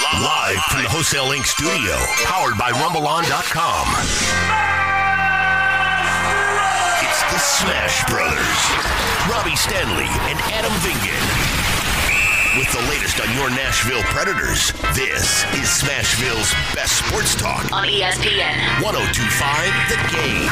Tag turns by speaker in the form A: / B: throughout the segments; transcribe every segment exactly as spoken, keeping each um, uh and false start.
A: Live from the Wholesale Inc studio, powered by rumble on dot com. It's the Smash Brothers, Robbie Stanley and Adam Vingan. With the latest on your Nashville Predators, this is Smashville's best sports talk
B: on E S P N
A: one oh two point five The Game.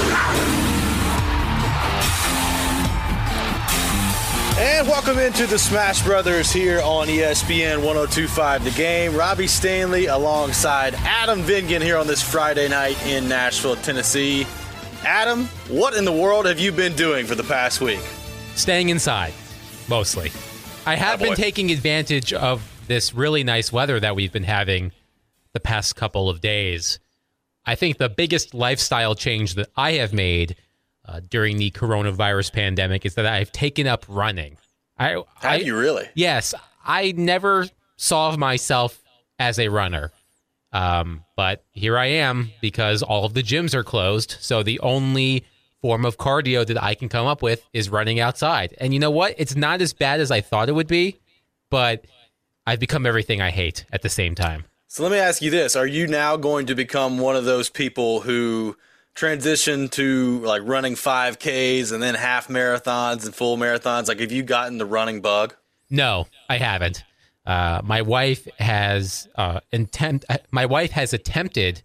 C: And welcome into the Smash Brothers here on E S P N one oh two point five The Game. Robbie Stanley alongside Adam Vingan here on this Friday night in Nashville, Tennessee. Adam, what in the world have you been doing for the past week?
D: Staying inside, mostly. I have
C: oh,
D: been taking advantage of this really nice weather that we've been having the past couple of days. I think the biggest lifestyle change that I have made uh, during the coronavirus pandemic is that I've taken up running. I,
C: Have
D: I,
C: you really?
D: Yes. I never saw myself as a runner. Um, but here I am because all of the gyms are closed. So the only form of cardio that I can come up with is running outside. And you know what? It's not as bad as I thought it would be, but I've become everything I hate at the same time.
C: So let me ask you this. Are you now going to become one of those people who transition to like running five Ks and then half marathons and full marathons? Like, have you gotten the running bug?
D: No, I haven't. Uh, my wife has uh, intent. My wife has attempted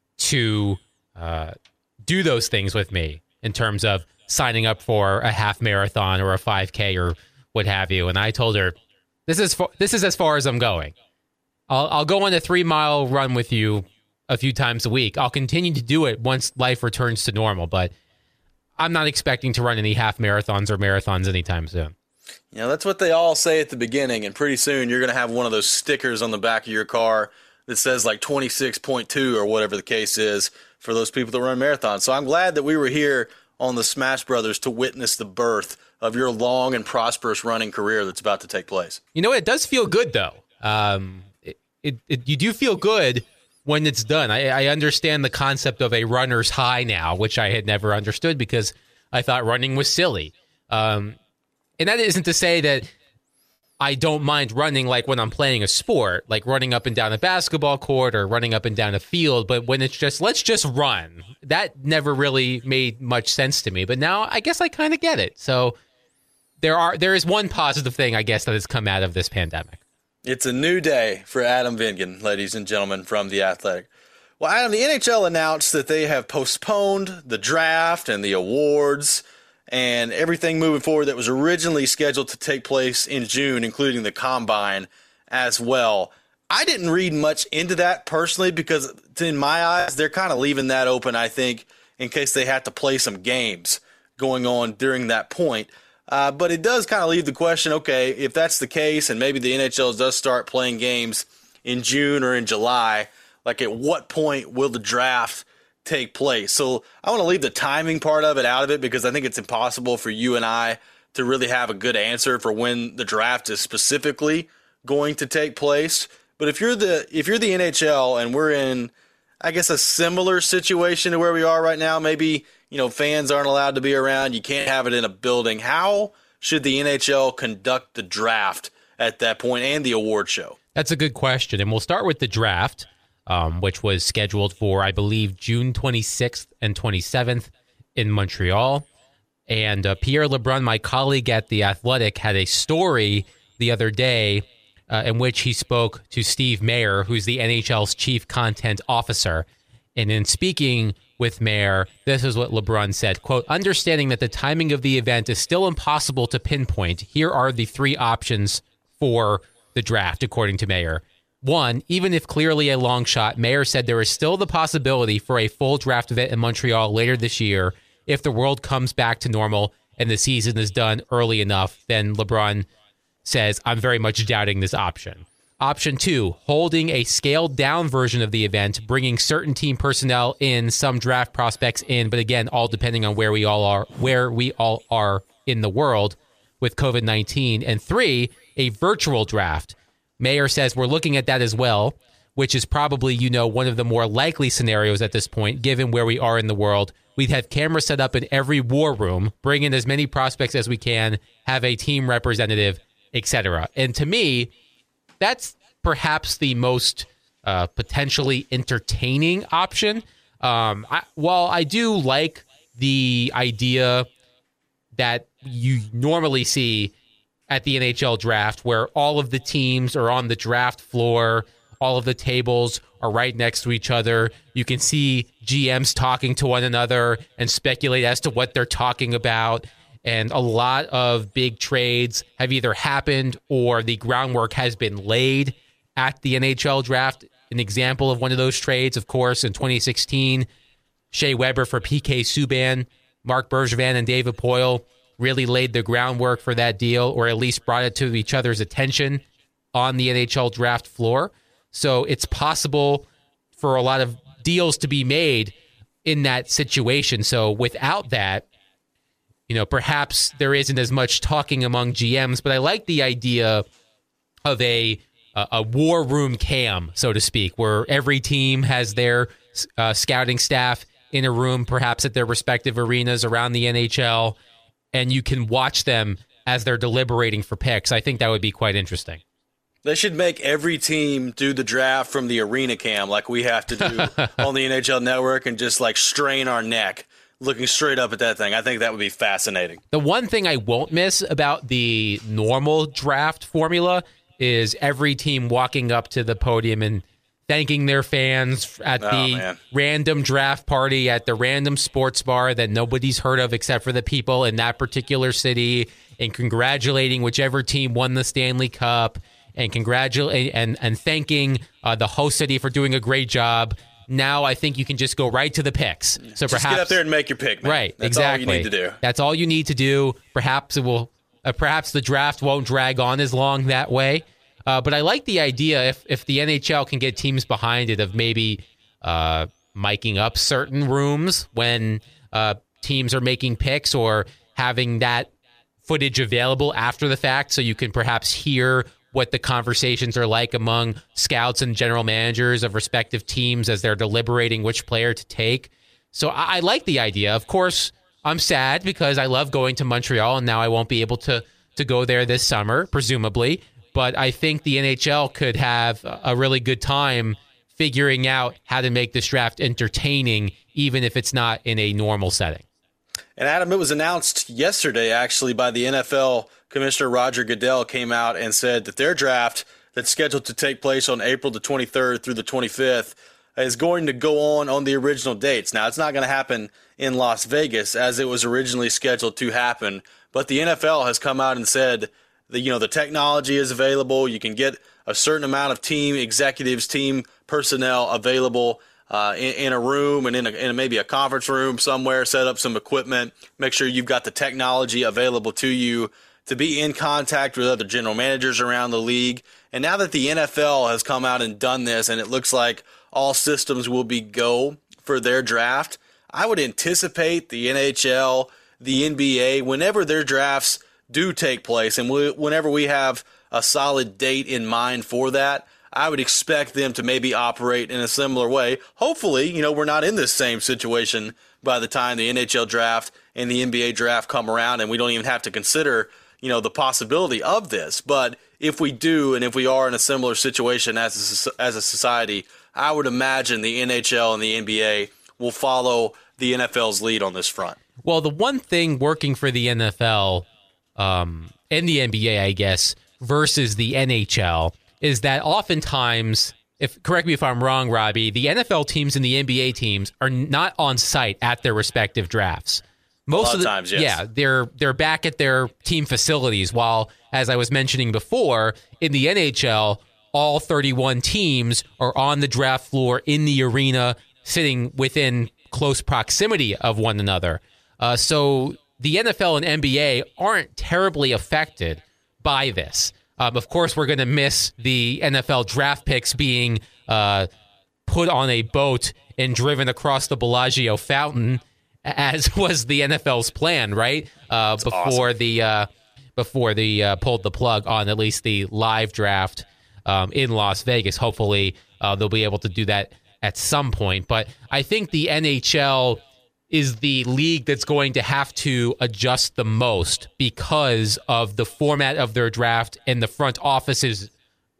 D: to uh, do those things with me in terms of signing up for a half marathon or a five K or what have you. And I told her, this is far, this is as far as I'm going. I'll, I'll go on a three mile run with you a few times a week. I'll continue to do it once life returns to normal, but I'm not expecting to run any half marathons or marathons anytime soon.
C: You know, that's what they all say at the beginning, and pretty soon you're going to have one of those stickers on the back of your car that says like twenty-six point two or whatever the case is for those people that run marathons. So I'm glad that we were here on the Smash Brothers to witness the birth of your long and prosperous running career that's about to take place.
D: You know, it does feel good, though. Um, it, it, it, you do feel good when it's done. I, I understand the concept of a runner's high now, which I had never understood because I thought running was silly. Um, and that isn't to say that I don't mind running like when I'm playing a sport, like running up and down a basketball court or running up and down a field. But when it's just, let's just run, that never really made much sense to me. But now I guess I kind of get it. So there are there is one positive thing, I guess, that has come out of this pandemic.
C: It's a new day for Adam Vingan, ladies and gentlemen, from The Athletic. Well, Adam, the N H L announced that they have postponed the draft and the awards and everything moving forward that was originally scheduled to take place in June, including the Combine as well. I didn't read much into that personally because, in my eyes, they're kind of leaving that open, I think, in case they have to play some games going on during that point. Uh, but it does kind of leave the question, okay, if that's the case and maybe the N H L does start playing games in June or in July, like at what point will the draft take place? So I want to leave the timing part of it out of it because I think it's impossible for you and I to really have a good answer for when the draft is specifically going to take place. But if you're the if you're the N H L and we're in, I guess, a similar situation to where we are right now, maybe, you know, fans aren't allowed to be around, you can't have it in a building, how should the N H L conduct the draft at that point and the award show?
D: That's a good question, and we'll start with the draft. Um, which was scheduled for, I believe, June twenty-sixth and twenty-seventh in Montreal. And uh, Pierre Lebrun, my colleague at The Athletic, had a story the other day uh, in which he spoke to Steve Mayer, who's the N H L's chief content officer. And in speaking with Mayer, this is what Lebrun said, quote, "Understanding that the timing of the event is still impossible to pinpoint, here are the three options for the draft, according to Mayer. One, even if clearly a long shot, Mayer said there is still the possibility for a full draft event in Montreal later this year if the world comes back to normal and the season is done early enough. Then LeBron says, I'm very much doubting this option. Option two, holding a scaled down version of the event, bringing certain team personnel in, some draft prospects in, but again, all depending on where we all are, where we all are in the world with COVID nineteen. And three, a virtual draft. Mayer says we're looking at that as well, which is probably, you know, one of the more likely scenarios at this point, given where we are in the world. We'd have cameras set up in every war room, bring in as many prospects as we can, have a team representative, et cetera. And to me, that's perhaps the most uh, potentially entertaining option. Um, I, while I do like the idea that you normally see at the N H L draft, where all of the teams are on the draft floor, all of the tables are right next to each other. You can see G Ms talking to one another and speculate as to what they're talking about. And a lot of big trades have either happened or the groundwork has been laid at the N H L draft. An example of one of those trades, of course, in twenty sixteen, Shea Weber for P K Subban, Marc Bergevin and David Poile really laid the groundwork for that deal, or at least brought it to each other's attention on the N H L draft floor. So it's possible for a lot of deals to be made in that situation. So without that, you know, perhaps there isn't as much talking among G Ms, but I like the idea of a a, a war room cam, so to speak, where every team has their uh, scouting staff in a room, perhaps at their respective arenas around the N H L, and you can watch them as they're deliberating for picks. I think that would be quite interesting.
C: They should make every team do the draft from the arena cam like we have to do on the N H L Network and just like strain our neck looking straight up at that thing. I think that would be fascinating.
D: The one thing I won't miss about the normal draft formula is every team walking up to the podium and thanking their fans at
C: Oh,
D: the
C: man.
D: random draft party at the random sports bar that nobody's heard of except for the people in that particular city, and congratulating whichever team won the Stanley Cup, and congratulating and, and thanking uh, the host city for doing a great job. Now I think you can just go right to the picks. So
C: Just
D: perhaps
C: get up there and make your pick, man.
D: right,
C: That's
D: exactly.
C: all you need to do.
D: That's all you need to do. Perhaps it will. Uh, perhaps the draft won't drag on as long that way. Uh, but I like the idea if if the N H L can get teams behind it of maybe uh, miking up certain rooms when uh, teams are making picks, or having that footage available after the fact, so you can perhaps hear what the conversations are like among scouts and general managers of respective teams as they're deliberating which player to take. So I, I like the idea. Of course, I'm sad because I love going to Montreal, and now I won't be able to to go there this summer, presumably. But I think the N H L could have a really good time figuring out how to make this draft entertaining, even if it's not in a normal setting.
C: And Adam, it was announced yesterday, actually, by the N F L Commissioner Roger Goodell came out and said that their draft that's scheduled to take place on April the twenty-third through the twenty-fifth is going to go on on the original dates. Now, it's not going to happen in Las Vegas as it was originally scheduled to happen, but the N F L has come out and said that, you know, the technology is available. You can get a certain amount of team executives, team personnel available uh, in, in a room and in, a, in maybe a conference room somewhere, set up some equipment, make sure you've got the technology available to you to be in contact with other general managers around the league. And now that the N F L has come out and done this, and it looks like all systems will be go for their draft, I would anticipate the N H L, the N B A, whenever their drafts do take place, and we, whenever we have a solid date in mind for that, I would expect them to maybe operate in a similar way. Hopefully, you know, we're not in this same situation by the time the N H L draft and the N B A draft come around, and we don't even have to consider, you know, the possibility of this. But if we do, and if we are in a similar situation as a, as a society, I would imagine the N H L and the N B A will follow the N F L's lead on this front.
D: Well, the one thing working for the N F L um, and the N B A, I guess, versus the N H L is that oftentimes, if correct me if I'm wrong, Robbie, the N F L teams and the N B A teams are not on site at their respective drafts. Most
C: A lot
D: of the
C: times, yes.
D: yeah, they're they're back at their team facilities. While, as I was mentioning before, in the N H L, all thirty-one teams are on the draft floor in the arena, sitting within close proximity of one another. Uh, so the N F L and N B A aren't terribly affected by this. Um, of course, we're going to miss the N F L draft picks being uh, put on a boat and driven across the Bellagio fountain, as was the N F L's plan, right? Uh, before
C: awesome.
D: the uh, before the uh, pulled the plug on at least the live draft um, in Las Vegas. Hopefully, uh, they'll be able to do that at some point. But I think the N H L is the league that's going to have to adjust the most because of the format of their draft and the front office's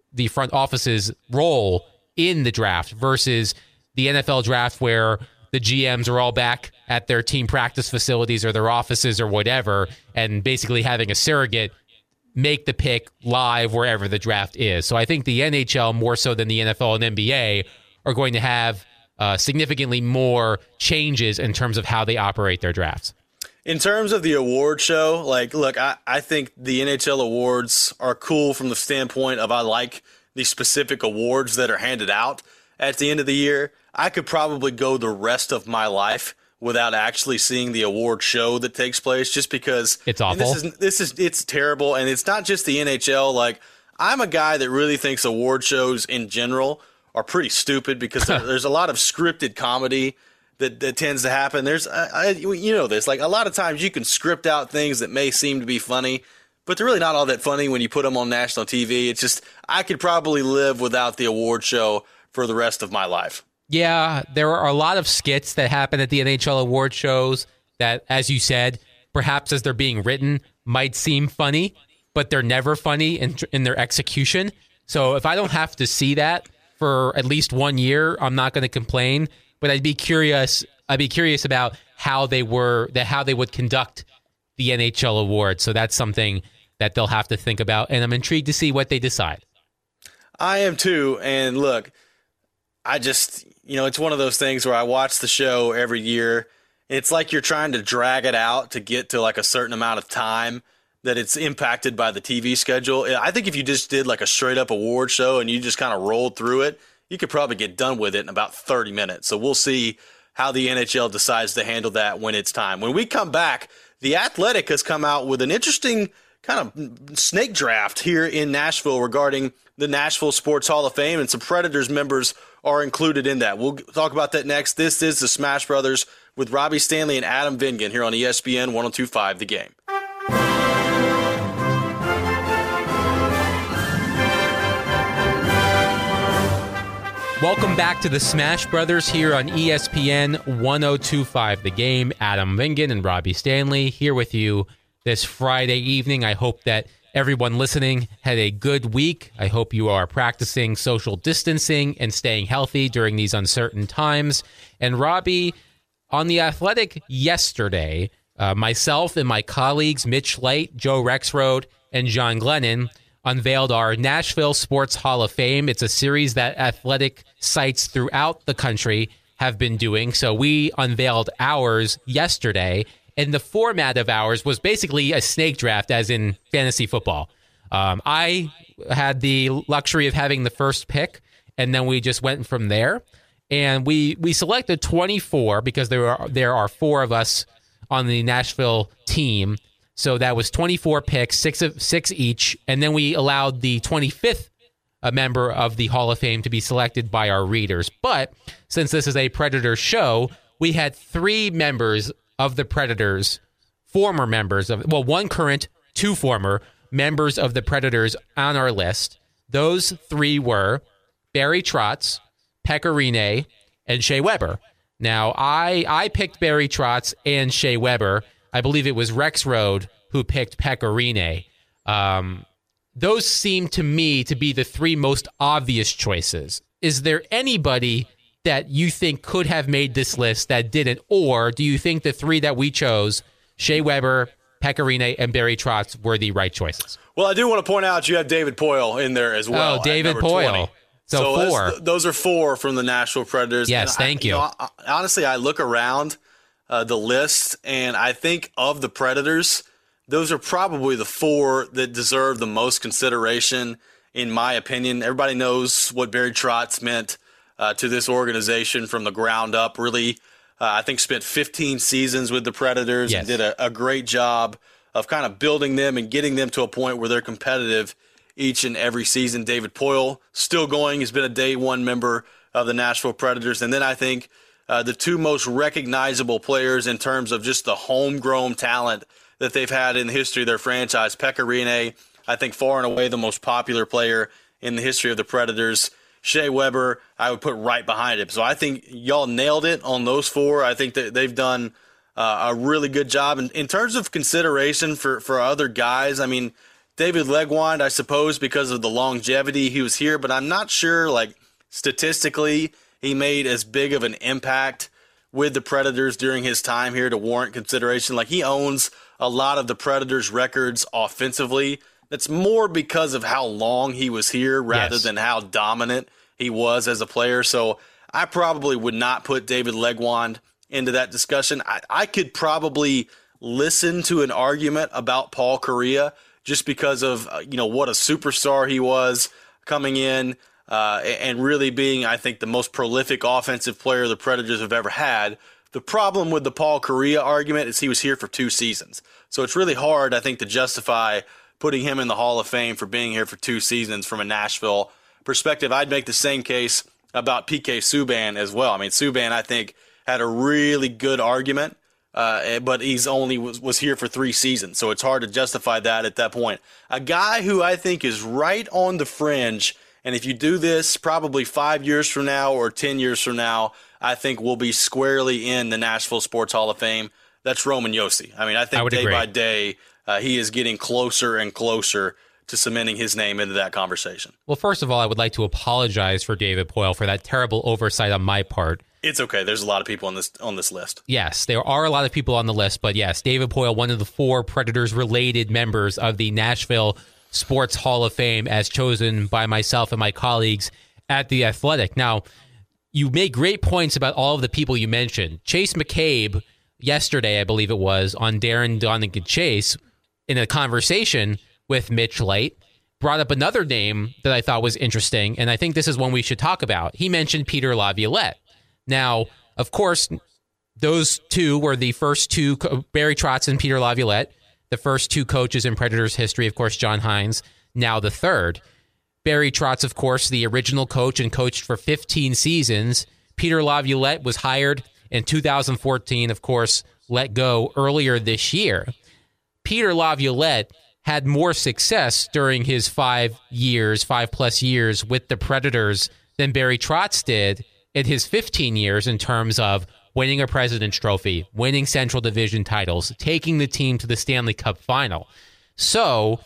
D: the front office's role in the draft versus the N F L draft where the G Ms are all back at their team practice facilities or their offices or whatever, and basically having a surrogate make the pick live wherever the draft is. So I think the N H L, more so than the N F L and N B A, are going to have uh, significantly more changes in terms of how they operate their drafts.
C: In terms of the award show, like, look, I, I think the N H L awards are cool from the standpoint of I like the specific awards that are handed out at the end of the year. I could probably go the rest of my life without actually seeing the award show that takes place, just because
D: it's awful.
C: This is, this is it's terrible, and it's not just the N H L. Like, I'm a guy that really thinks award shows in general are pretty stupid because there, there's a lot of scripted comedy that, that tends to happen. There's, I, I, you know this, like a lot of times you can script out things that may seem to be funny, but they're really not all that funny when you put them on national T V. It's just, I could probably live without the award show for the rest of my life.
D: Yeah, there are a lot of skits that happen at the N H L award shows that, as you said, perhaps as they're being written, might seem funny, but they're never funny in, in their execution. So if I don't have to see that for at least one year, I'm not going to complain. But I'd be curious. I'd be curious about how they were, that how they would conduct the N H L awards. So that's something that they'll have to think about, and I'm intrigued to see what they decide.
C: I am too. And look, I just, you know, it's one of those things where I watch the show every year. It's like you're trying to drag it out to get to like a certain amount of time that it's impacted by the T V schedule. I think if you just did like a straight up award show and you just kind of rolled through it, you could probably get done with it in about thirty minutes. So we'll see how the N H L decides to handle that when it's time. When we come back, The Athletic has come out with an interesting kind of snake draft here in Nashville regarding the Nashville Sports Hall of Fame, and some Predators members are included in that. We'll talk about that next. This is the Smash Brothers with Robbie Stanley and Adam Vingan here on E S P N one oh two point five The Game.
D: Welcome back to the Smash Brothers here on E S P N one oh two point five The Game. Adam Vingan and Robbie Stanley here with you this Friday evening. I hope that everyone listening had a good week. I hope you are practicing social distancing and staying healthy during these uncertain times. And Robbie, on The Athletic yesterday, uh, myself and my colleagues Mitch Light, Joe Rexrode, and John Glennon unveiled our Nashville Sports Hall of Fame. It's a series that athletic sites throughout the country have been doing. So we unveiled ours yesterday. And the format of ours was basically a snake draft, as in fantasy football. Um, I had the luxury of having the first pick, and then we just went from there. And we we selected twenty-four because there are there are four of us on the Nashville team. So that was twenty-four picks, six of six each, and then we allowed the twenty-fifth a member of the Hall of Fame to be selected by our readers. But since this is a Predator show, we had three members of the Predators, former members of, well, one current, two former members of the Predators on our list. Those three were Barry Trotz, Pekka Rinne, and Shea Weber. Now, I I picked Barry Trotz and Shea Weber. I believe it was Rexrode who picked Pekka Rinne. Um, those seem to me to be the three most obvious choices. Is there anybody that you think could have made this list that didn't? Or do you think the three that we chose, Shea Weber, Pekka Rinne, and Barry Trotz, were the right choices?
C: Well, I do want to point out you have David Poile in there as well.
D: Oh, David Poile. So,
C: so
D: four.
C: Those are four from the Nashville Predators.
D: Yes,
C: and
D: thank
C: I,
D: you.
C: you know, I, honestly, I look around uh, the list, and I think of the Predators, those are probably the four that deserve the most consideration, in my opinion. Everybody knows what Barry Trotz meant uh, to this organization from the ground up. Really, uh, I think spent fifteen seasons with the Predators,
D: yes,
C: and did a, a great job of kind of building them and getting them to a point where they're competitive each and every season. David Poile, still going. He's been a day one member of the Nashville Predators. And then I think uh, the two most recognizable players in terms of just the homegrown talent that they've had in the history of their franchise, Pekka Rinne, I think far and away the most popular player in the history of the Predators. Shea Weber, I would put right behind him. So I think y'all nailed it on those four. I think that they've done uh, a really good job. And in terms of consideration for, for other guys, I mean, David Legwand, I suppose, because of the longevity he was here, but I'm not sure, like, statistically, he made as big of an impact with the Predators during his time here to warrant consideration. Like, he owns a lot of the Predators' records offensively. That's more because of how long he was here rather
D: yes.
C: than how dominant he was as a player. So I probably would not put David Legwand into that discussion. I, I could probably listen to an argument about Paul Kariya just because of, uh, you know, what a superstar he was coming in uh, and really being, I think, the most prolific offensive player the Predators have ever had. The problem with the Paul Kariya argument is he was here for two seasons. So it's really hard, I think, to justify putting him in the Hall of Fame for being here for two seasons from a Nashville perspective. I'd make the same case about P K Subban as well. I mean, Subban, I think, had a really good argument, uh, but he's only was, was here for three seasons, so it's hard to justify that at that point. A guy who I think is right on the fringe, and if you do this probably five years from now or ten years from now, I think will be squarely in the Nashville Sports Hall of Fame. That's Roman Josi. I mean, I think
D: I
C: day
D: agree.
C: by day uh, he is getting closer and closer to cementing his name into that conversation.
D: Well, first of all, I would like to apologize for David Poile for that terrible oversight on my part.
C: It's okay. There's a lot of people on this on this list.
D: Yes, there are a lot of people on the list, but yes, David Poile, one of the four Predators-related members of the Nashville Sports Hall of Fame, as chosen by myself and my colleagues at The Athletic. Now, you made great points about all of the people you mentioned. Chase McCabe, yesterday, I believe it was, on Darren Donegan Chase, in a conversation with Mitch Light, brought up another name that I thought was interesting, and I think this is one we should talk about. He mentioned Peter Laviolette. Now, of course, those two were the first two, Barry Trotz and Peter Laviolette, the first two coaches in Predators history. Of course, John Hines, now the third. Barry Trotz, of course, the original coach and coached for fifteen seasons. Peter Laviolette was hired in two thousand fourteen, of course, let go earlier this year. Peter Laviolette had more success during his five years, five plus years with the Predators than Barry Trotz did in his fifteen years in terms of winning a President's Trophy, winning Central Division titles, taking the team to the Stanley Cup final. So,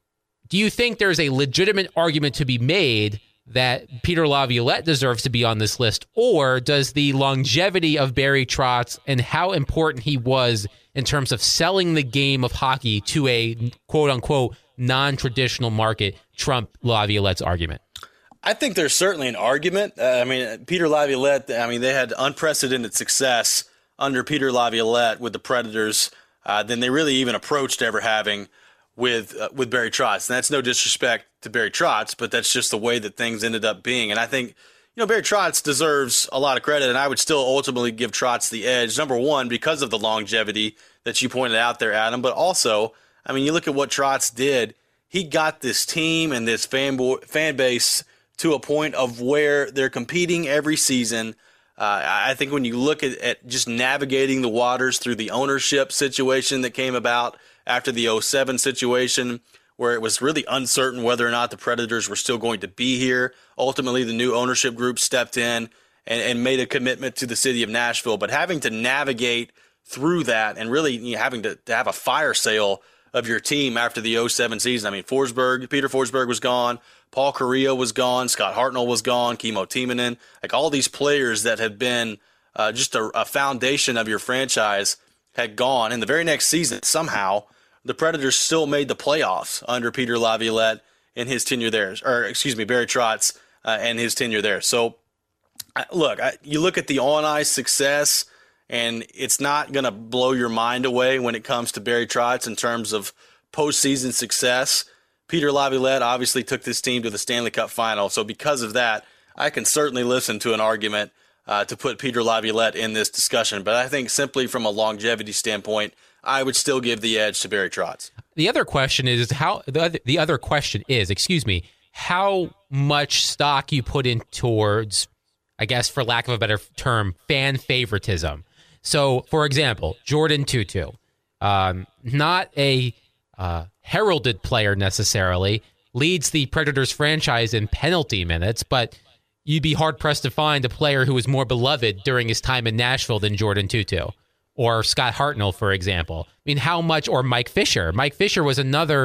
D: do you think there's a legitimate argument to be made that Peter Laviolette deserves to be on this list, or does the longevity of Barry Trotz and how important he was in terms of selling the game of hockey to a quote-unquote non-traditional market trump Laviolette's argument?
C: I think there's certainly an argument. Uh, I mean, Peter Laviolette, I mean, they had unprecedented success under Peter Laviolette with the Predators uh, than they really even approached ever having with uh, with Barry Trotz. And that's no disrespect to Barry Trotz, but that's just the way that things ended up being. And I think, you know, Barry Trotz deserves a lot of credit, and I would still ultimately give Trotz the edge. Number one, because of the longevity that you pointed out there, Adam, but also, I mean, you look at what Trotz did. He got this team and this fan, bo- fan base to a point of where they're competing every season. Uh, I think when you look at, at just navigating the waters through the ownership situation that came about after the oh seven situation, where it was really uncertain whether or not the Predators were still going to be here. Ultimately, the new ownership group stepped in and, and made a commitment to the city of Nashville. But having to navigate through that and really you know, having to, to have a fire sale of your team after the oh seven season. I mean, Forsberg, Peter Forsberg was gone. Paul Kariya was gone. Scott Hartnell was gone. Kimmo Timonen. Like all these players that had been uh, just a, a foundation of your franchise had gone. In the very next season, somehow, the Predators still made the playoffs under Peter Laviolette in his tenure there. Or, excuse me, Barry Trotz uh, and his tenure there. So, I, look, I, you look at the on-ice success, and it's not going to blow your mind away when it comes to Barry Trotz in terms of postseason success. Peter Laviolette obviously took this team to the Stanley Cup final. So because of that, I can certainly listen to an argument uh, to put Peter Laviolette in this discussion. But I think simply from a longevity standpoint, I would still give the edge to Barry Trotz.
D: The other question is how the other, the other question is, excuse me, how much stock you put in towards, I guess for lack of a better term, fan favoritism. So, for example, Jordan Tootoo, um, not a uh, heralded player necessarily, leads the Predators franchise in penalty minutes, but you'd be hard-pressed to find a player who was more beloved during his time in Nashville than Jordan Tootoo. Or Scott Hartnell, for example. I mean, how much, or Mike Fisher. Mike Fisher was another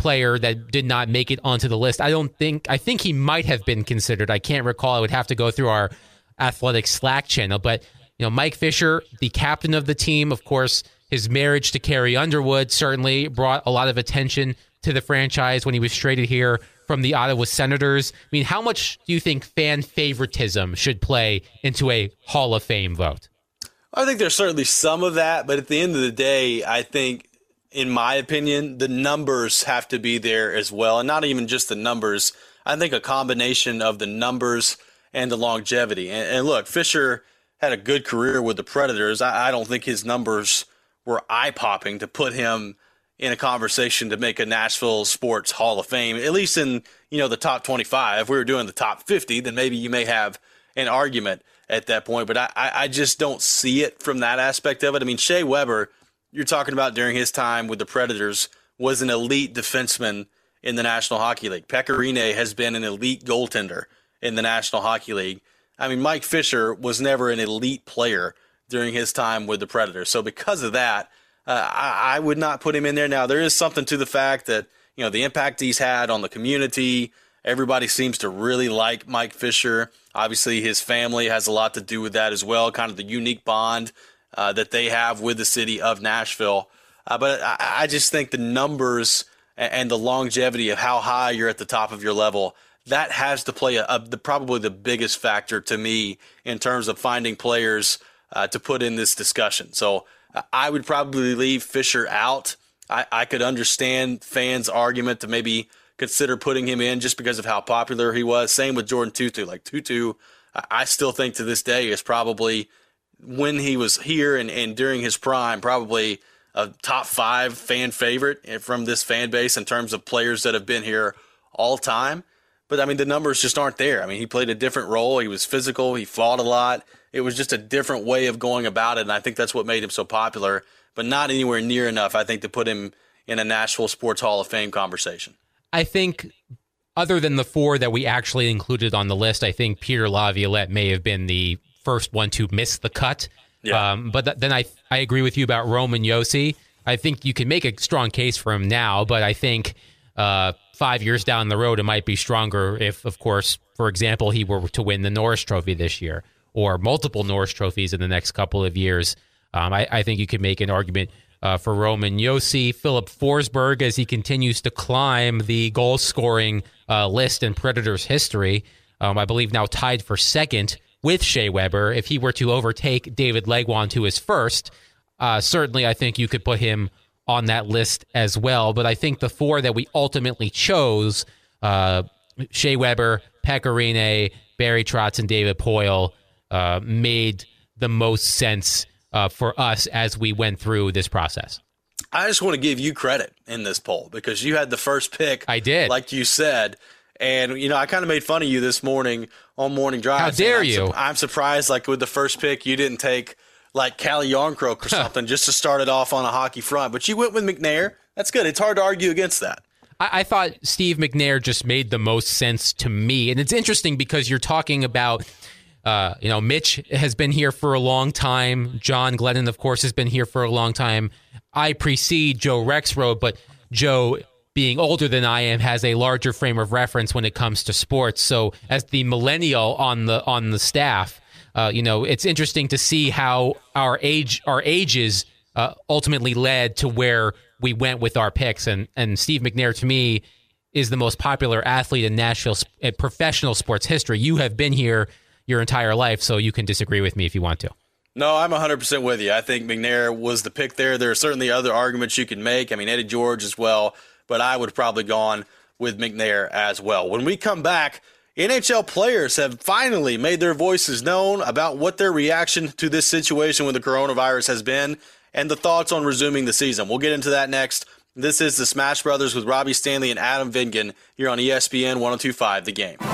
D: player that did not make it onto the list. I don't think, I think he might have been considered. I can't recall. I would have to go through our athletic Slack channel. But, you know, Mike Fisher, the captain of the team, of course, his marriage to Carrie Underwood certainly brought a lot of attention to the franchise when he was traded here from the Ottawa Senators. I mean, how much do you think fan favoritism should play into a Hall of Fame vote?
C: I think there's certainly some of that, but at the end of the day, I think, in my opinion, the numbers have to be there as well. And not even just the numbers. I think a combination of the numbers and the longevity. And, and look, Fisher had a good career with the Predators. I, I don't think his numbers were eye-popping to put him in a conversation to make a Nashville Sports Hall of Fame, at least in, you know, the top twenty-five. If we were doing the top fifty, then maybe you may have an argument at that point. But I, I just don't see it from that aspect of it. I mean, Shea Weber, you're talking about during his time with the Predators, was an elite defenseman in the National Hockey League. Pekka Rinne has been an elite goaltender in the National Hockey League. I mean, Mike Fisher was never an elite player during his time with the Predators. So because of that, uh, I, I would not put him in there. Now, there is something to the fact that, you know, the impact he's had on the community. Everybody seems to really like Mike Fisher. Obviously, his family has a lot to do with that as well, kind of the unique bond uh, that they have with the city of Nashville. Uh, but I, I just think the numbers and, and the longevity of how high you're at the top of your level, that has to play a, a, the, probably the biggest factor to me in terms of finding players uh, to put in this discussion. So uh, I would probably leave Fisher out. I, I could understand fans' argument to maybe consider putting him in just because of how popular he was. Same with Jordan Tootoo. Like Tootoo, I still think to this day is probably, when he was here and, and during his prime, probably a top five fan favorite from this fan base in terms of players that have been here all time. But, I mean, the numbers just aren't there. I mean, he played a different role. He was physical. He fought a lot. It was just a different way of going about it, and I think that's what made him so popular, but not anywhere near enough, I think, to put him in a Nashville Sports Hall of Fame conversation.
D: I think other than the four that we actually included on the list, I think Peter Laviolette may have been the first one to miss the cut.
C: Yeah.
D: Um, but th- then I I agree with you about Roman Josi. I think you can make a strong case for him now, but I think uh, five years down the road, it might be stronger if, of course, for example, he were to win the Norris Trophy this year or multiple Norris Trophies in the next couple of years. Um, I, I think you could make an argument uh, for Roman Josi. Philip Forsberg, as he continues to climb the goal-scoring uh, list in Predators history, um, I believe now tied for second with Shea Weber. If he were to overtake David Legwand, who is first, uh, certainly I think you could put him on that list as well. But I think the four that we ultimately chose, uh, Shea Weber, Pekka Rinne, Barry Trotz, and David Poile, uh, made the most sense uh, for us as we went through this process.
C: I just want to give you credit in this poll because you had the first pick.
D: I did.
C: Like you said. And, you know, I kind of made fun of you this morning on Morning Drive.
D: How dare
C: I'm
D: you?
C: Su- I'm surprised, like, with the first pick, you didn't take, like, Calle Yarncroke or something just to start it off on a hockey front. But you went with McNair. That's good. It's hard to argue against that.
D: I, I thought Steve McNair just made the most sense to me. And it's interesting because you're talking about, uh, you know, Mitch has been here for a long time. John Glennon, of course, has been here for a long time. I precede Joe Rexroad, but Joe, being older than I am, has a larger frame of reference when it comes to sports. So as the millennial on the on the staff, uh, you know, it's interesting to see how our age our ages uh, ultimately led to where we went with our picks. And and Steve McNair, to me, is the most popular athlete in Nashville uh, professional sports history. You have been here your entire life, so you can disagree with me if you want to.
C: No, I'm one hundred percent with you. I think McNair was the pick there. There are certainly other arguments you can make. I mean, Eddie George as well. But I would have probably gone with McNair as well. When we come back, N H L players have finally made their voices known about what their reaction to this situation with the coronavirus has been and the thoughts on resuming the season. We'll get into that next. This is the Smash Brothers with Robbie Stanley and Adam Vingan here on E S P N one oh two point five The Game.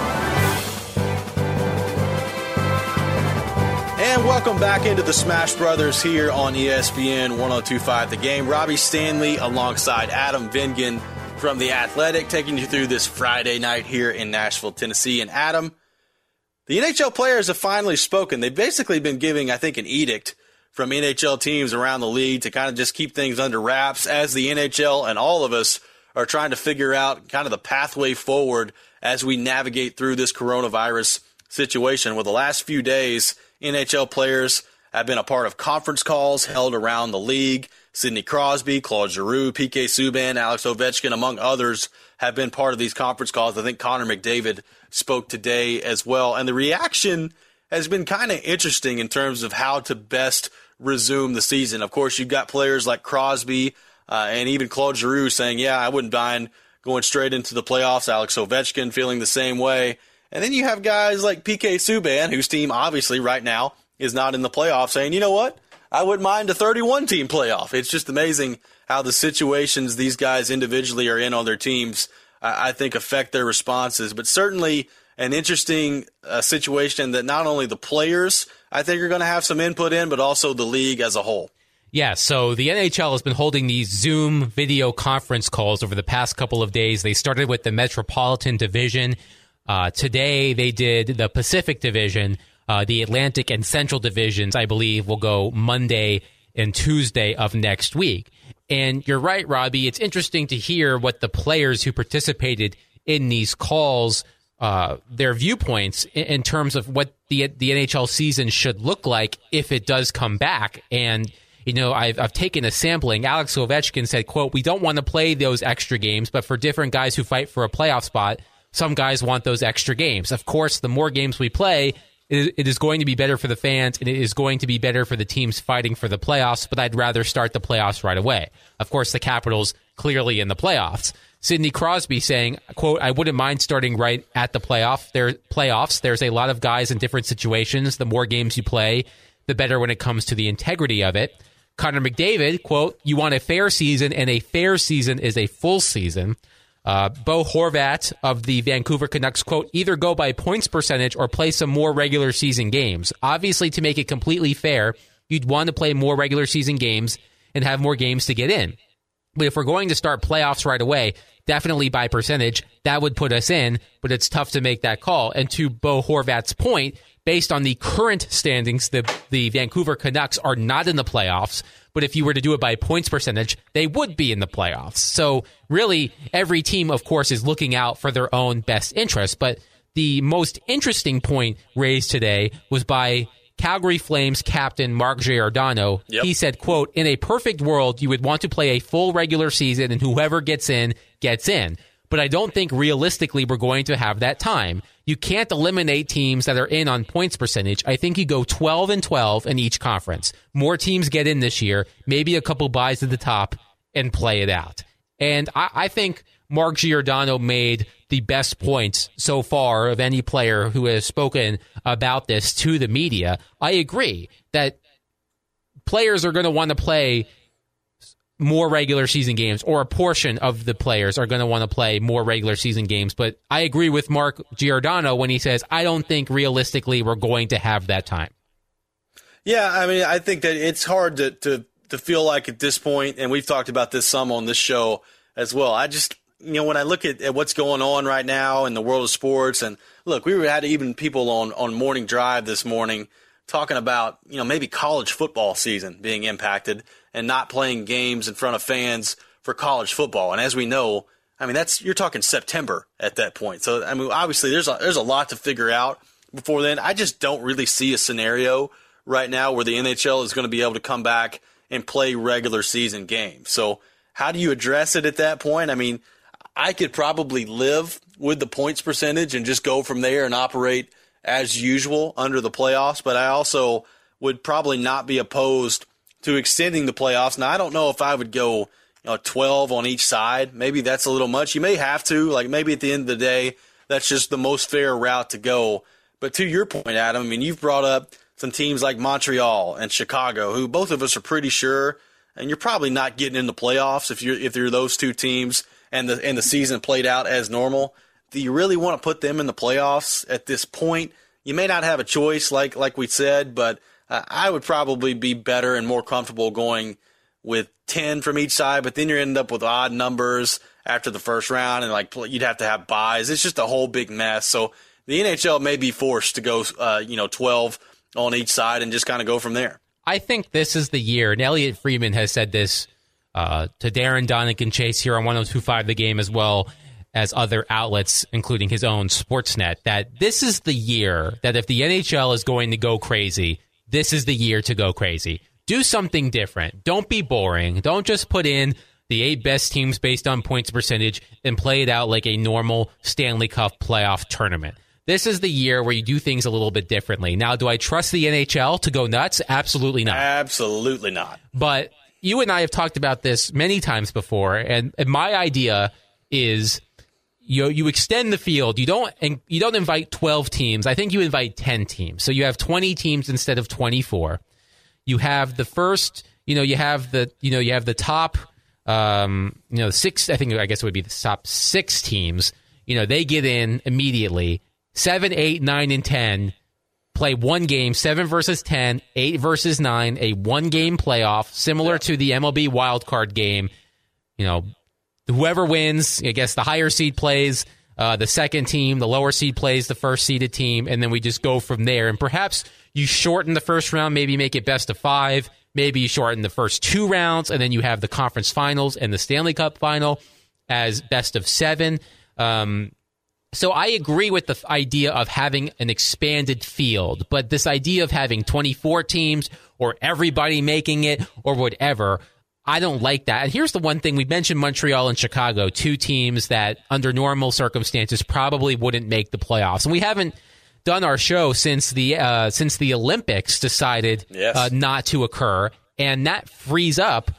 C: And welcome back into the Smash Brothers here on E S P N one oh two point five The Game. Robbie Stanley alongside Adam Vingan from The Athletic, taking you through this Friday night here in Nashville, Tennessee. And Adam, the N H L players have finally spoken. They've basically been giving, I think, an edict from N H L teams around the league to kind of just keep things under wraps as the N H L and all of us are trying to figure out kind of the pathway forward as we navigate through this coronavirus situation. With the last few days, N H L players have been a part of conference calls held around the league. Sidney Crosby, Claude Giroux, P K Subban, Alex Ovechkin, among others, have been part of these conference calls. I think Connor McDavid spoke today as well. And the reaction has been kind of interesting in terms of how to best resume the season. Of course, you've got players like Crosby uh, and even Claude Giroux saying, yeah, I wouldn't mind going straight into the playoffs. Alex Ovechkin feeling the same way. And then you have guys like P K Subban, whose team obviously right now is not in the playoffs, saying, you know what? I wouldn't mind a thirty-one team playoff. It's just amazing how the situations these guys individually are in on their teams, uh, I think, affect their responses. But certainly an interesting uh, situation that not only the players, I think, are going to have some input in, but also the league as a whole.
D: Yeah, so the N H L has been holding these Zoom video conference calls over the past couple of days. They started with the Metropolitan Division. Uh, today they did the Pacific Division. Uh, the Atlantic and Central Divisions, I believe, will go Monday and Tuesday of next week. And you're right, Robbie. It's interesting to hear what the players who participated in these calls, uh, their viewpoints in, in terms of what the the N H L season should look like if it does come back. And, you know, I've, I've taken a sampling. Alex Ovechkin said, quote, we don't want to play those extra games, but for different guys who fight for a playoff spot, some guys want those extra games. Of course, the more games we play, it is going to be better for the fans, and it is going to be better for the teams fighting for the playoffs, but I'd rather start the playoffs right away. Of course, the Capitals clearly in the playoffs. Sidney Crosby saying, quote, I wouldn't mind starting right at the playoff. There, playoffs. There's a lot of guys in different situations. The more games you play, the better when it comes to the integrity of it. Connor McDavid, quote, you want a fair season, and a fair season is a full season. Uh, Bo Horvat of the Vancouver Canucks, quote, either go by points percentage or play some more regular season games. Obviously, to make it completely fair, you'd want to play more regular season games and have more games to get in. But if we're going to start playoffs right away, definitely by percentage, that would put us in, but it's tough to make that call. And to Bo Horvat's point, based on the current standings, the, the Vancouver Canucks are not in the playoffs. But if you were to do it by points percentage, they would be in the playoffs. So really, every team, of course, is looking out for their own best interests. But the most interesting point raised today was by Calgary Flames captain Mark Giordano. Yep. He said, quote, in a perfect world, you would want to play a full regular season and whoever gets in, gets in. But I don't think realistically we're going to have that time. You can't eliminate teams that are in on points percentage. I think you go twelve and twelve in each conference. More teams get in this year, maybe a couple buys at the top, and play it out. And I, I think Mark Giordano made the best points so far of any player who has spoken about this to the media. I agree that players are going to want to play more regular season games, or a portion of the players are going to want to play more regular season games. But I agree with Mark Giordano when he says, I don't think realistically we're going to have that time.
C: Yeah, I mean, I think that it's hard to, to, to feel like at this point, and we've talked about this some on this show as well. I just, you know, when I look at, at what's going on right now in the world of sports, and look, we had even people on, on Morning Drive this morning talking about, you know, maybe college football season being impacted and not playing games in front of fans for college football. And as we know, I mean, that's, you're talking September at that point. So, I mean, obviously there's a, there's a lot to figure out before then. I just don't really see a scenario right now where the N H L is going to be able to come back and play regular season games. So how do you address it at that point? I mean, I could probably live with the points percentage and just go from there and operate as usual under the playoffs, but I also would probably not be opposed to extending the playoffs. Now, I don't know if I would go, you know, twelve on each side. Maybe that's a little much. You may have to, like maybe at the end of the day, that's just the most fair route to go. But to your point, Adam, I mean, you've brought up some teams like Montreal and Chicago, who both of us are pretty sure, and you're probably not getting in the playoffs if you're if you're those two teams and the and the season played out as normal. Do you really want to put them in the playoffs at this point? You may not have a choice, like like we said, but uh, I would probably be better and more comfortable going with ten from each side, but then you end up with odd numbers after the first round, and like you'd have to have buys. It's just a whole big mess. So the N H L may be forced to go, uh, you know, twelve on each side and just kind of go from there.
D: I think this is the year, and Elliot Friedman has said this uh, to Darren Donigan Chase here on one oh two point five The Game, as well as other outlets, including his own Sportsnet, that this is the year that if the N H L is going to go crazy, this is the year to go crazy. Do something different. Don't be boring. Don't just put in the eight best teams based on points percentage and play it out like a normal Stanley Cup playoff tournament. This is the year where you do things a little bit differently. Now, do I trust the N H L to go nuts? Absolutely not.
C: Absolutely not.
D: But you and I have talked about this many times before, and, and my idea is you you extend the field. You don't and you don't invite twelve teams. I think you invite ten teams. So you have twenty teams instead of twenty-four. You have the first, you know, you have the you know, you have the top um, you know, six, I think I guess it would be the top six teams. You know, they get in immediately. Seven, eight, nine, and ten play one game, seven versus ten, eight versus nine, a one-game playoff, similar yeah. to the M L B wildcard game. You know, whoever wins, I guess the higher seed plays uh, the second team, the lower seed plays the first seeded team, and then we just go from there. And perhaps you shorten the first round, maybe make it best of five. Maybe you shorten the first two rounds, and then you have the conference finals and the Stanley Cup final as best of seven. Um So I agree with the idea of having an expanded field, but this idea of having twenty-four teams or everybody making it or whatever, I don't like that. And here's the one thing. We mentioned Montreal and Chicago, two teams that under normal circumstances probably wouldn't make the playoffs. And we haven't done our show since the uh, since the Olympics decided
C: yes.
D: uh, not to occur, and that frees up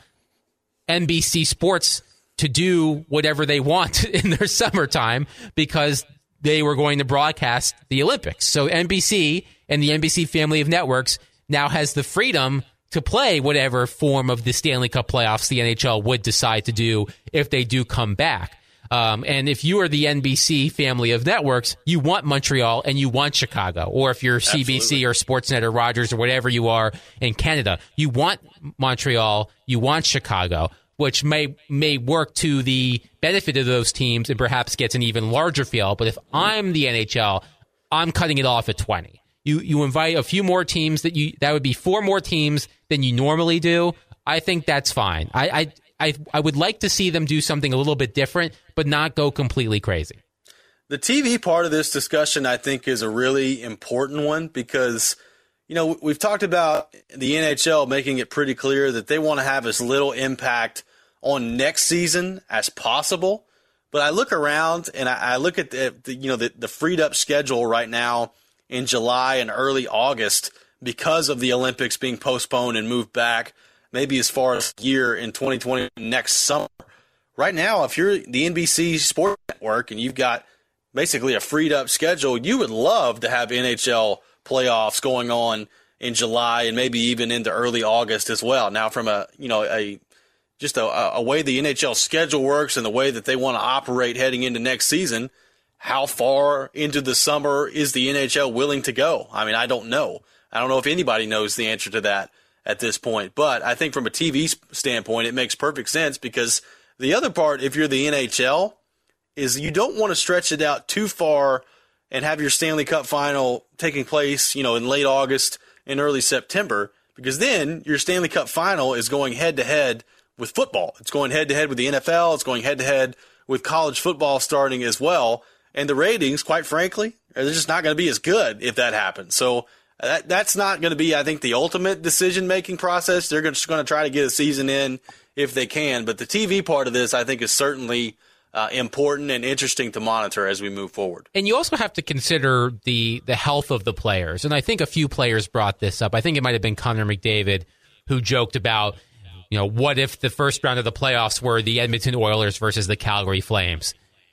D: N B C Sports to do whatever they want in their summertime because they were going to broadcast the Olympics. So N B C and the N B C family of networks now has the freedom to play whatever form of the Stanley Cup playoffs the N H L would decide to do if they do come back. Um, and if you are the N B C family of networks, you want Montreal and you want Chicago. Or if you're C B C Absolutely. Or Sportsnet or Rogers or whatever you are in Canada, you want Montreal, you want Chicago, which may may work to the benefit of those teams and perhaps gets an even larger field. But if I'm the N H L, I'm cutting it off at twenty. You you invite a few more teams that you that would be four more teams than you normally do. I think that's fine. I I I, I would like to see them do something a little bit different, but not go completely crazy.
C: The T V part of this discussion, I think, is a really important one because, you know, we've talked about the N H L making it pretty clear that they want to have as little impact on next season as possible. But I look around and I, I look at the, the you know the, the freed up schedule right now in July and early August because of the Olympics being postponed and moved back maybe as far as a year in twenty twenty next summer. Right now, if you're the N B C Sports Network and you've got basically a freed up schedule, you would love to have N H L playoffs going on in July and maybe even into early August as well. Now, from a you know a just a, a way the N H L schedule works and the way that they want to operate heading into next season, how far into the summer is the N H L willing to go? I mean, I don't know. I don't know if anybody knows the answer to that at this point. But I think from a T V standpoint, it makes perfect sense because the other part, if you're the N H L, is you don't want to stretch it out too far and have your Stanley Cup final taking place, you know, in late August and early September, because then your Stanley Cup final is going head-to-head with football. It's going head-to-head with the N F L. It's going head-to-head with college football starting as well. And the ratings, quite frankly, they're just not going to be as good if that happens. So that that's not going to be, I think, the ultimate decision-making process. They're just going to try to get a season in if they can. But the T V part of this, I think, is certainly uh, important and interesting to monitor as we move forward.
D: And you also have to consider the the health of the players. And I think a few players brought this up. I think it might have been Connor McDavid who joked about, you know, what if the first round of the playoffs were the Edmonton Oilers versus the Calgary Flames,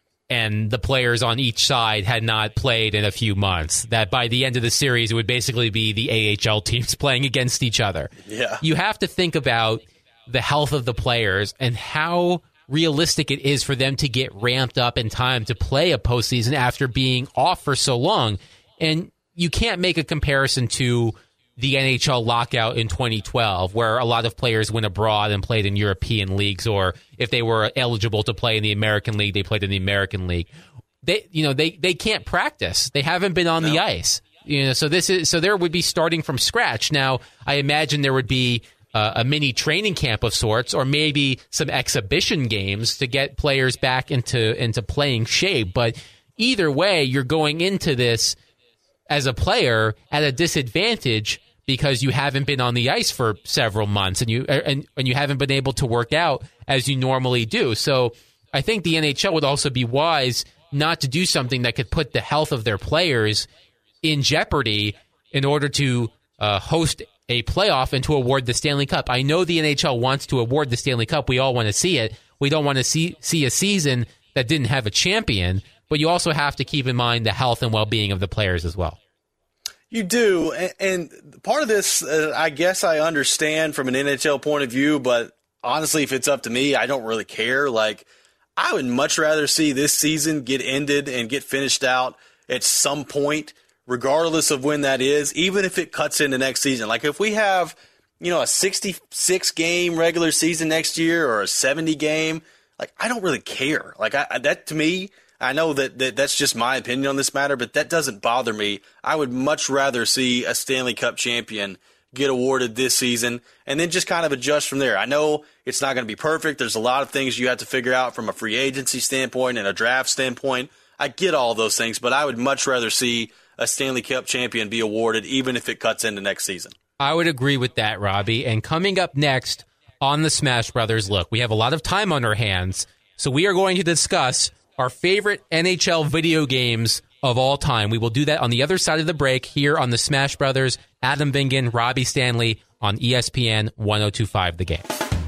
D: and the players on each side had not played in a few months, that by the end of the series, it would basically be the A H L teams playing against each other.
C: Yeah.
D: You have to think about the health of the players and how realistic it is for them to get ramped up in time to play a postseason after being off for so long. And you can't make a comparison to the N H L lockout in twenty twelve, where a lot of players went abroad and played in European leagues, or if they were eligible to play in the American League, they played in the American League. They, you know, they, they can't practice. They haven't been on no. the ice. You know, so this is so there would be starting from scratch. Now, I imagine there would be uh, a mini training camp of sorts, or maybe some exhibition games to get players back into into playing shape. But either way, you're going into this as a player at a disadvantage because you haven't been on the ice for several months and you and, and you haven't been able to work out as you normally do. So I think the N H L would also be wise not to do something that could put the health of their players in jeopardy in order to uh, host a playoff and to award the Stanley Cup. I know the N H L wants to award the Stanley Cup. We all want to see it. We don't want to see see a season that didn't have a champion, but you also have to keep in mind the health and well-being of the players as well.
C: You do, and, and part of this, uh, I guess I understand from an N H L point of view, but honestly, if it's up to me, I don't really care. Like, I would much rather see this season get ended and get finished out at some point, regardless of when that is, even if it cuts into next season. Like, if we have, you know, a sixty-six game regular season next year or a seventy game, like, I don't really care. Like, I, that to me, I know that, that that's just my opinion on this matter, but that doesn't bother me. I would much rather see a Stanley Cup champion get awarded this season and then just kind of adjust from there. I know it's not going to be perfect. There's a lot of things you have to figure out from a free agency standpoint and a draft standpoint. I get all those things, but I would much rather see a Stanley Cup champion be awarded, even if it cuts into next season.
D: I would agree with that, Robbie. And coming up next on the Smash Brothers, look, we have a lot of time on our hands, so we are going to discuss our favorite N H L video games of all time. We will do that on the other side of the break here on the Smash Brothers. Adam Vingan, Robbie Stanley on E S P N one oh two point five The Game.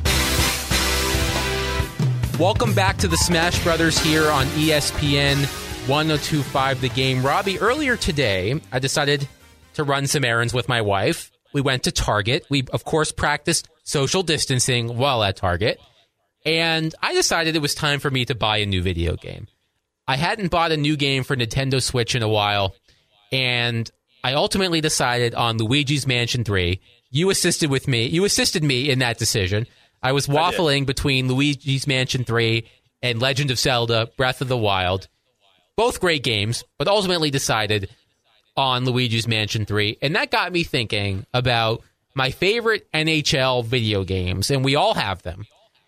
D: Welcome back to the Smash Brothers here on E S P N one oh two point five The Game. Robbie, earlier today, I decided to run some errands with my wife. We went to Target. We, of course, practiced social distancing while at Target. And I decided it was time for me to buy a new video game. I hadn't bought a new game for Nintendo Switch in a while, and I ultimately decided on Luigi's Mansion three. You assisted with me. You assisted me in that decision. I was waffling I between Luigi's Mansion three and Legend of Zelda Breath of the Wild. Both great games, but ultimately decided on Luigi's Mansion three. And that got me thinking about my favorite N H L video games, and we all have them.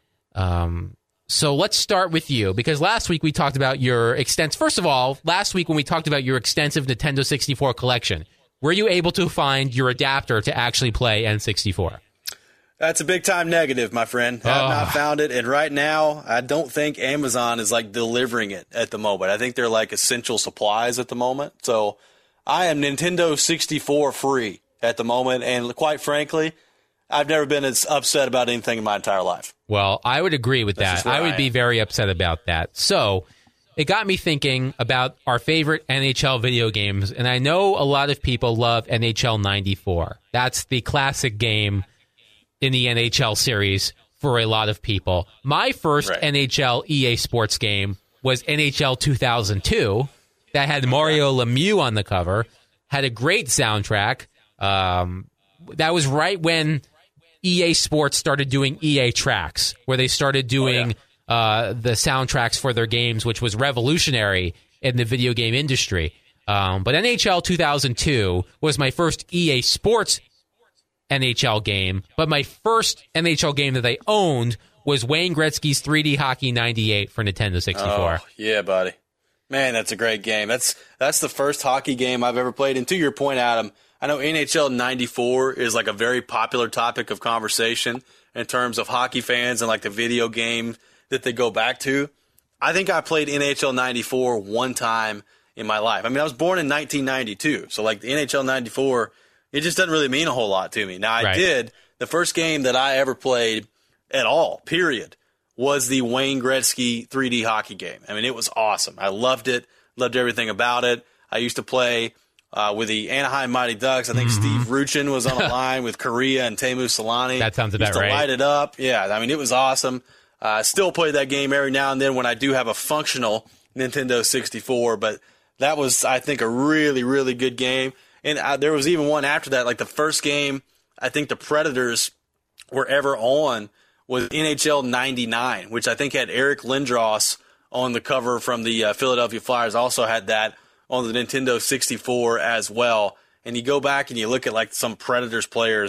D: Um, so let's start with you, because last week we talked about your extensive, first of all, last week when we talked about your extensive Nintendo sixty-four collection, were you able to find your adapter to actually play N sixty-four?
C: That's a big time negative, my friend. I have
D: oh.
C: not found it. And right now, I don't think Amazon is like delivering it at the moment. I think they're like essential supplies at the moment. So I am Nintendo sixty-four free at the moment. And quite frankly, I've never been as upset about anything in my entire life.
D: Well, I would agree with
C: That's
D: that. I would
C: I
D: be very upset about that. So it got me thinking about our favorite N H L video games. And I know a lot of people love N H L ninety-four. That's the classic game in the N H L series for a lot of people. My first right. N H L E A Sports game was N H L two thousand two. That had Mario Lemieux on the cover. Had a great soundtrack. Um, that was right when E A Sports started doing E A Tracks, where they started doing oh, yeah. uh, the soundtracks for their games, which was revolutionary in the video game industry. Um, but N H L two thousand two was my first E A Sports N H L game, but my first N H L game that I owned was Wayne Gretzky's three D Hockey ninety-eight for Nintendo sixty-four.
C: Oh, yeah, buddy. Man, that's a great game. That's that's the first hockey game I've ever played. And to your point, Adam, I know N H L ninety-four is like a very popular topic of conversation in terms of hockey fans and like the video game that they go back to. I think I played N H L ninety-four one time in my life. I mean, I was born in nineteen ninety-two, so like the N H L ninety-four, it just doesn't really mean a whole lot to me. Now, I right. did. The first game that I ever played at all, period, was the Wayne Gretzky three D hockey game. I mean, it was awesome. I loved it, loved everything about it. I used to play uh, with the Anaheim Mighty Ducks. I think mm-hmm. Steve Ruchin was on the line with Korea and Teemu Selanne.
D: That sounds about
C: used to
D: right.
C: light it up. Yeah, I mean, it was awesome. I uh, still play that game every now and then when I do have a functional Nintendo sixty-four, but that was, I think, a really, really good game. And uh, there was even one after that, like the first game I think the Predators were ever on was N H L ninety-nine, which I think had Eric Lindros on the cover from the uh, Philadelphia Flyers. Also had that on the Nintendo sixty-four as well. And you go back and you look at like some Predators players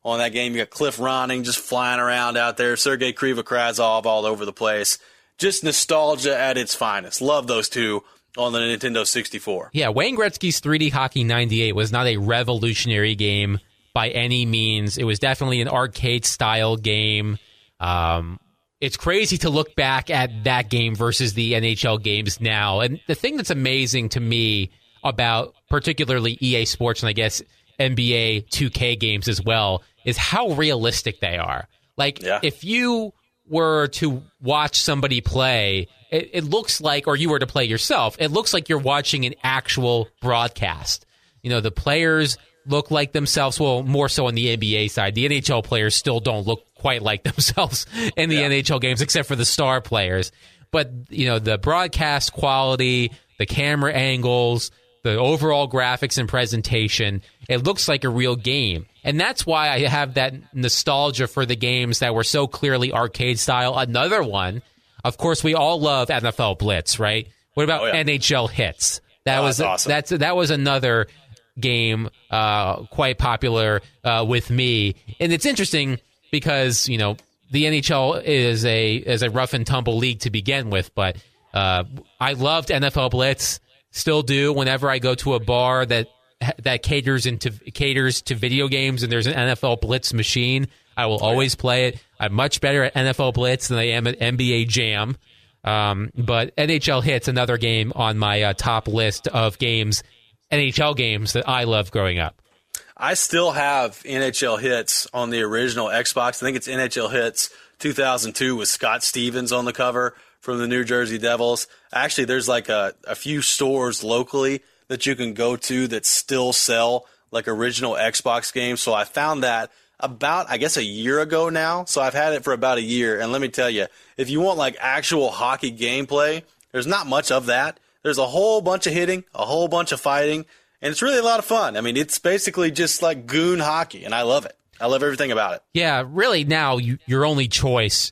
C: on that game. You got Cliff Ronning just flying around out there, Sergei Krivokrazov all over the place. Just nostalgia at its finest. Love those two on the Nintendo sixty-four.
D: Yeah, Wayne Gretzky's three D Hockey ninety-eight was not a revolutionary game by any means. It was definitely an arcade-style game. Um, it's crazy to look back at that game versus the N H L games now. And the thing that's amazing to me about particularly E A Sports and I guess N B A two K games as well is how realistic they are. Like, yeah. if you were to watch somebody play, it, it looks like, or you were to play yourself, it looks like you're watching an actual broadcast. You know, the players look like themselves, well, more so on the N B A side. The N H L players still don't look quite like themselves in the yeah. N H L games, except for the star players. But, you know, the broadcast quality, the camera angles, the overall graphics and presentation, it looks like a real game. And that's why I have that nostalgia for the games that were so clearly arcade style. Another one, of course, we all love N F L Blitz, right? What about oh, yeah. N H L Hits? That
C: oh,
D: was
C: that's awesome.
D: that's that was another game uh, quite popular uh, with me. And it's interesting because, you know, the N H L is a is a rough and tumble league to begin with, but uh, I loved N F L Blitz. Still do whenever I go to a bar that that caters into caters to video games and there's an N F L Blitz machine. I will always play it. I'm much better at N F L Blitz than I am at N B A Jam. Um, but N H L Hits, another game on my uh, top list of games, N H L games that I loved growing up.
C: I still have N H L Hits on the original Xbox. I think it's N H L Hits two thousand two with Scott Stevens on the cover from the New Jersey Devils. Actually, there's like a, a few stores locally that you can go to that still sell like original Xbox games. So I found that about, I guess, a year ago now. So I've had it for about a year. And let me tell you, if you want like actual hockey gameplay, there's not much of that. There's a whole bunch of hitting, a whole bunch of fighting, and it's really a lot of fun. I mean, it's basically just like goon hockey, and I love it. I love everything about it.
D: Yeah, really now you, your only choice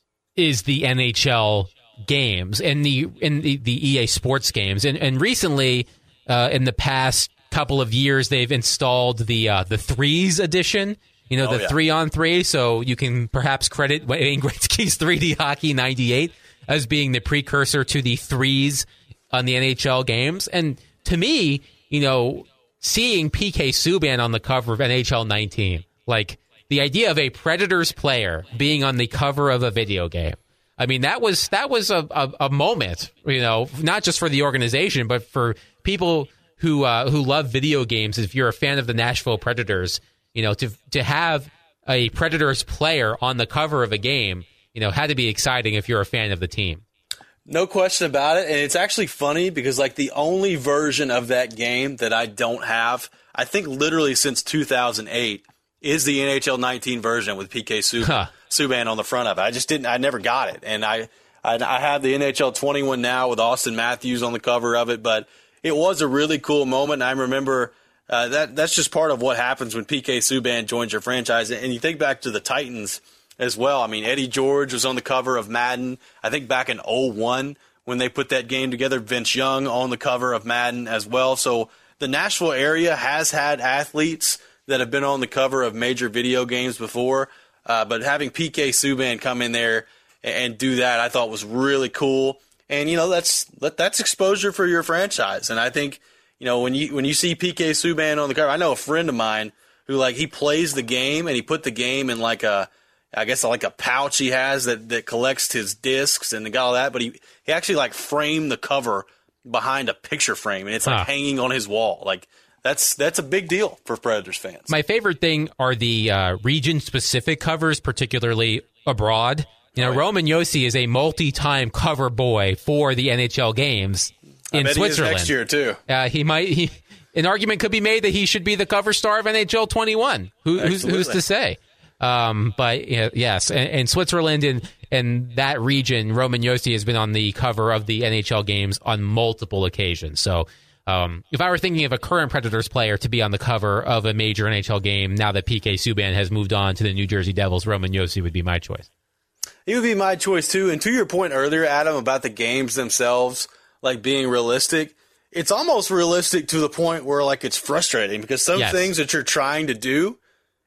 D: is the N H L games and the in the, the E A Sports games. And and recently, uh, in the past couple of years, they've installed the uh, the threes edition. You know, the oh, yeah. three on three. So you can perhaps credit Wayne Gretzky's three D Hockey ninety-eight as being the precursor to the threes on the N H L games. And to me, you know, seeing P K Subban on the cover of N H L nineteen, like the idea of a Predators player being on the cover of a video game. I mean, that was that was a, a, a moment, you know, not just for the organization, but for people who uh, who love video games. If you're a fan of the Nashville Predators, you know, to to have a Predators player on the cover of a game, you know, had to be exciting if you're a fan of the team.
C: No question about it. And it's actually funny because, like, the only version of that game that I don't have, I think literally since two thousand eight, is the N H L nineteen version with P K Subban, huh. Subban on the front of it. I just didn't, I never got it. And I, I, I have the N H L twenty-one now with Austin Matthews on the cover of it, but it was a really cool moment. And I remember uh, that that's just part of what happens when P K Subban joins your franchise. And you think back to the Titans as well. I mean, Eddie George was on the cover of Madden, I think back in oh one when they put that game together. Vince Young on the cover of Madden as well. So the Nashville area has had athletes that have been on the cover of major video games before. Uh, but having P K Subban come in there and do that, I thought was really cool. And, you know, that's that's exposure for your franchise. And I think, you know, when you when you see P K Subban on the cover, I know a friend of mine who, like, he plays the game and he put the game in like a, I guess like a pouch he has that, that collects his discs and got all that. But he, he actually like framed the cover behind a picture frame and it's like huh. hanging on his wall. Like, That's that's a big deal for Predators fans.
D: My favorite thing are the uh, region-specific covers, particularly abroad. You know, oh, yeah. Roman Josi is a multi-time cover boy for the N H L games in
C: I bet
D: Switzerland.
C: He is next year too.
D: Uh, he might. He, an argument could be made that he should be the cover star of N H L twenty-one. Who, who's, who's to say? Um, but you know, yes, and, and Switzerland and and that region, Roman Josi has been on the cover of the N H L games on multiple occasions. So. Um, if I were thinking of a current Predators player to be on the cover of a major N H L game, now that P K Subban has moved on to the New Jersey Devils, Roman Josi would be my choice.
C: He would be my choice, too. And to your point earlier, Adam, about the games themselves, like being realistic, it's almost realistic to the point where, like, it's frustrating because some yes. things that you're trying to do,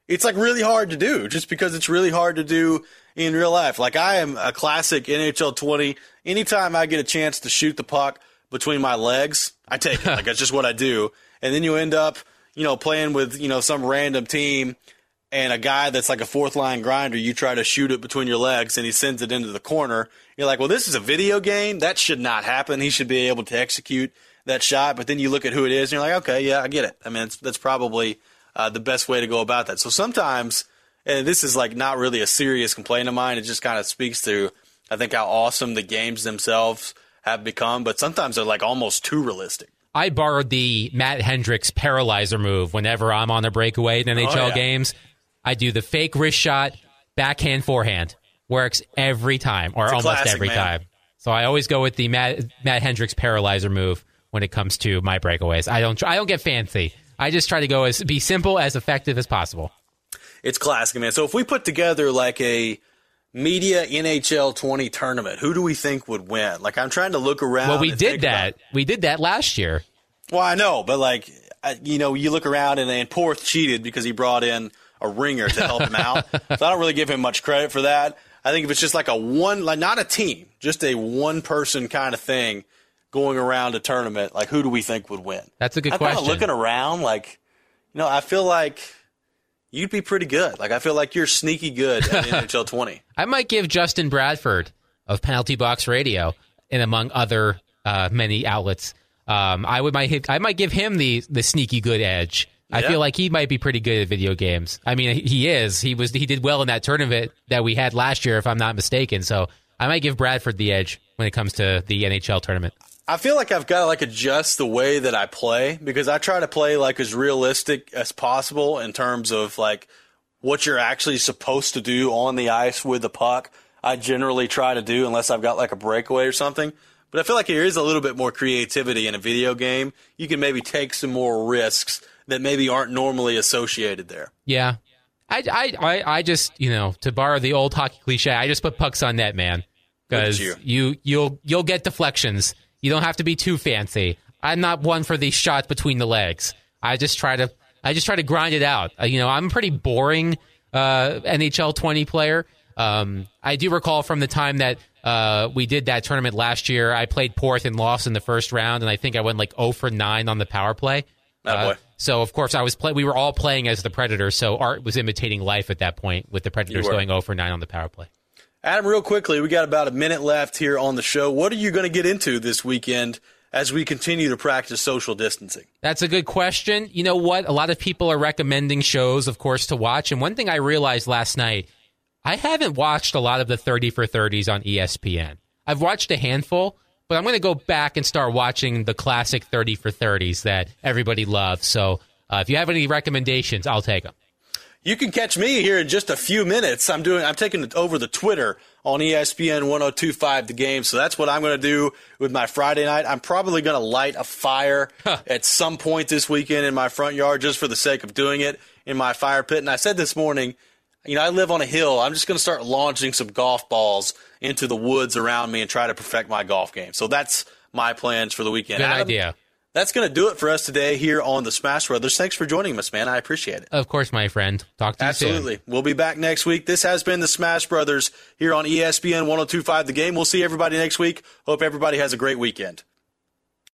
C: it's like really hard to do just because it's really hard to do in real life. Like I am a classic N H L twenty. Anytime I get a chance to shoot the puck between my legs, I take it. Like that's just what I do. And then you end up, you know, playing with, you know, some random team and a guy that's like a fourth line grinder, you try to shoot it between your legs and he sends it into the corner. You're like, well, this is a video game. That should not happen. He should be able to execute that shot. But then you look at who it is and you're like, okay, yeah, I get it. I mean, it's, that's probably uh, the best way to go about that. So sometimes, and this is like not really a serious complaint of mine. It just kind of speaks to, I think, how awesome the games themselves have become. But sometimes they're like almost too realistic.
D: I borrowed the Matt Hendricks paralyzer move whenever I'm on a breakaway in N H L oh, yeah. games. I do the fake wrist shot, backhand, forehand. Works every time, or almost classic, every man. time. So I always go with the Matt, Matt Hendricks paralyzer move when it comes to my breakaways. I don't I don't get fancy. I just try to go as be simple, as effective as possible.
C: It's classic, man. So if we put together like a media N H L twenty tournament, who do we think would win? Like I'm trying to look around.
D: Well, we did that. About... We did that last year.
C: Well, I know, but like you know, you look around and, and Porth cheated because he brought in a ringer to help him out. So I don't really give him much credit for that. I think if it's just like a one, like not a team, just a one-person kind of thing going around a tournament, like who do we think would win?
D: That's a good
C: I'm
D: question.
C: I'm kind of looking around, like, you know, I feel like you'd be pretty good. Like I feel like you're sneaky good at N H L twenty.
D: I might give Justin Bradford of Penalty Box Radio, and among other uh, many outlets, um, I would might I might give him the the sneaky good edge. I yeah. feel like he might be pretty good at video games. I mean, he is. He was. He did well in that tournament that we had last year, if I'm not mistaken. So I might give Bradford the edge when it comes to the N H L tournament.
C: I feel like I've got to like adjust the way that I play because I try to play like as realistic as possible in terms of like what you're actually supposed to do on the ice with the puck. I generally try to do unless I've got like a breakaway or something. But I feel like there is a little bit more creativity in a video game. You can maybe take some more risks that maybe aren't normally associated there.
D: Yeah. I, I, I, I just, you know, to borrow the old hockey cliche, I just put pucks on net, man. Because you. you, you'll, you'll get deflections. You don't have to be too fancy. I'm not one for these shots between the legs. I just try to, I just try to grind it out. Uh, you know, I'm a pretty boring uh, N H L twenty player. Um, I do recall from the time that uh, we did that tournament last year, I played Porth and lost in the first round, and I think I went like oh for nine on the power play.
C: Oh,
D: uh,
C: boy.
D: So, of course, I was play- we were all playing as the Predators, so Art was imitating life at that point with the Predators going oh for nine on the power play.
C: Adam, real quickly, we got about a minute left here on the show. What are you going to get into this weekend as we continue to practice social distancing?
D: That's a good question. You know what? A lot of people are recommending shows, of course, to watch. And one thing I realized last night, I haven't watched a lot of the thirty for thirties on E S P N. I've watched a handful, but I'm going to go back and start watching the classic thirty for thirties that everybody loves. So uh, if you have any recommendations, I'll take them.
C: You can catch me here in just a few minutes. I'm doing. I'm taking it over the Twitter on E S P N ten twenty-five The Game. So that's what I'm going to do with my Friday night. I'm probably going to light a fire huh. at some point this weekend in my front yard just for the sake of doing it in my fire pit. And I said this morning, you know, I live on a hill. I'm just going to start launching some golf balls into the woods around me and try to perfect my golf game. So that's my plans for the weekend.
D: Good
C: Adam,
D: idea.
C: That's going to do it for us today here on the Smash Brothers. Thanks for joining us, man. I appreciate it.
D: Of course, my friend. Talk to you
C: Absolutely.
D: soon.
C: Absolutely. We'll be back next week. This has been the Smash Brothers here on E S P N ten twenty-five The Game. We'll see everybody next week. Hope everybody has a great weekend.